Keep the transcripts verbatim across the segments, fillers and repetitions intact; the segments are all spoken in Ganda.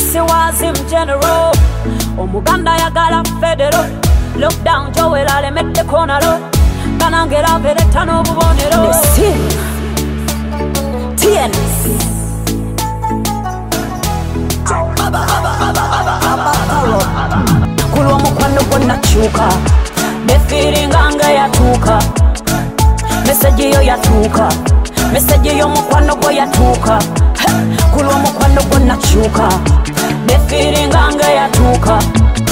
Sexy was him general. Omuganda yagala federal. Look down Joel alemette konalo. Banangera vereta no bubonero. Listen. T N C. Kulwa mukwano gonna chuka. The feeling anga yatuka. Message yo yatuka. Message yo mukwano go yatuka. Kulwa mukwano gonna chuka. The feeling anga yatuka.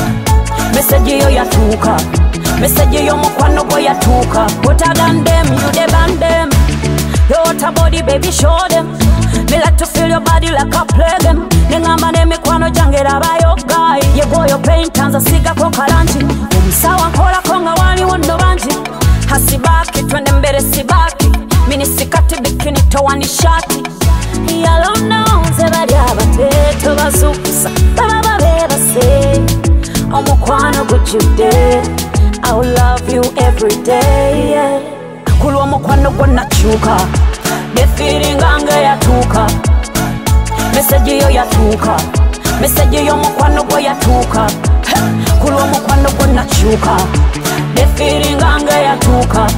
Message yo yatuka. Message yo mukwano go yatuka. Hotter than them, you the band them. Your hotter body, baby, show them. Me like to feel your body like I play them. Nengamba ne mikwano jangera bayo guy. Ye boyo pain tanza siga ko kalanchi. Umsawa nkola konga wali wondo banji. Hasibaki twende mbere sibaki. Mini sikati bikini towani shati. Yalona onze bali abateto bazukusa. Baba babeba say omukwano gujude. I will love you every day, yeah. Kulwa omukwano gonna chuka. The feeling anga yatuka. Message yo yatuka. Message yo mukwano go yatuka. Kulwa omukwano gonna chuka. The feeling anga yatuka.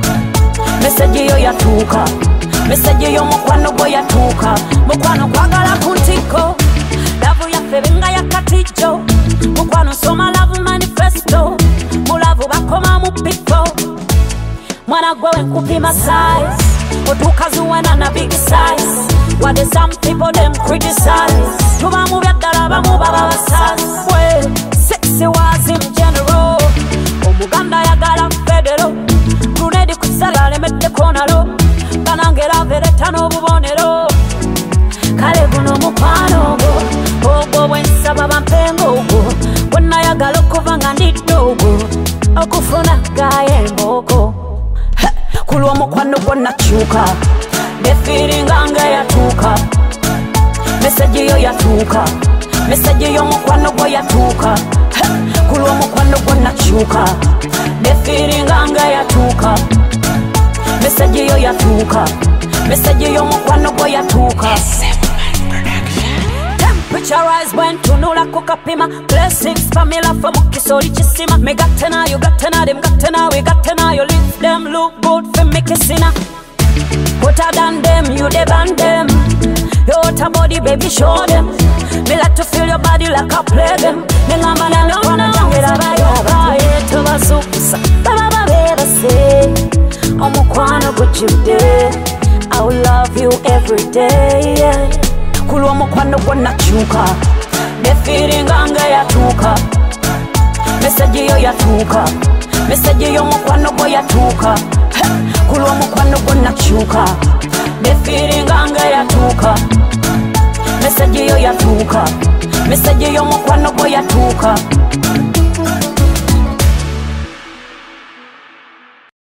Message yo yatuka. Message yo mukwano go yatuka. Mukwano kwagala kuntiko. Love ya febenga ya katicho. Mukwano soma love manifesto. Mulavu bakoma mupiko. Mwana gwewe nkupima size. Otukazuwana na big size. What is some people them criticize. Tuba mu byaddala bamu baba basas. Well, sexy was him general. Omuganda yagala federal. Grenade kusala lemette konalo. Banangera vereta no bubonero. Kale guno mukwano go. Ogo bwensaba bampengo go. Wonna yagala okuva nga ndiddogo. Okufuna gaye mboko. Kulwa omukwano gonna chuka. The feeling anga yatuka. Message yo yatuka. Message yo mukwano go yatuka. Kulwa omukwano gonna chuka. The feeling anga yatuka. Message yo yatuka. Message yo mukwano go yatuka. Temperature rise when tunula kukapima. Blessings famila for mukisori chisima. Me gatena you gatena them gatena we gatena you live them look good for me kissina. Hotter than them, you the band them. Your hotter body, baby, show them. Me like to feel your body like I play them. Nengamba na no no jangera bayo baye to basukusa. Baba babeba say omukwano gujude. I will love you every day, yeah. Kulwa omukwano gonna chuka. The feeling anga yatuka. Message yo yatuka. Message yo mukwano go yatuka. Kulwa omukwano gonna chuka. The feeling anga yatuka. Message yo yatuka. Message yo mukwano go yatuka.